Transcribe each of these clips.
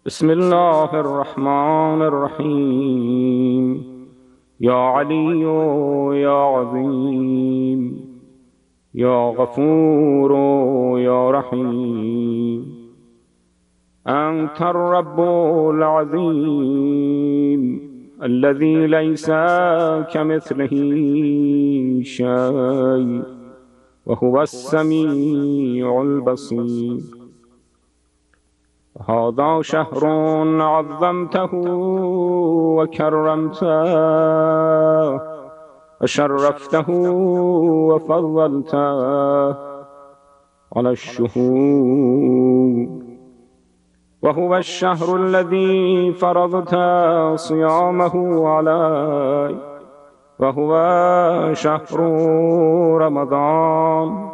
بسم الله الرحمن الرحيم. يا علي يا عظيم، يا غفور يا رحيم، أنت الرب العظيم الذي ليس كمثله شيء وهو السميع البصير. هذا شهر عظمته وكرمته وشرفته وفضلته على الشهور، وهو الشهر الذي فرضت صيامه علي، وهو شهر رمضان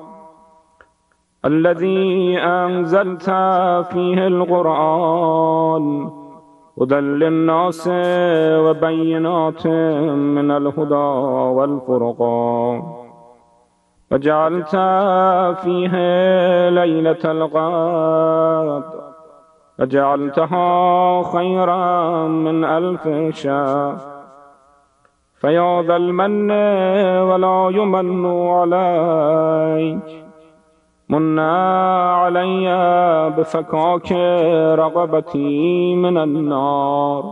الذي أنزلت فيه القرآن هدى للناس وبينات من الهدى والفرقان، وجعلت فيه ليلة القدر وجعلتها خيرا من 1000 شهر. فيا ذا المن ولا يمن عليك، من علي بفكاك رغبتي من النار،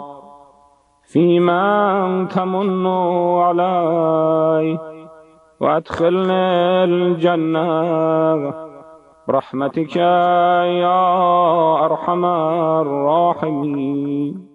فيما تمن علي وأدخلني الجنة برحمتك يا أرحم الراحمين.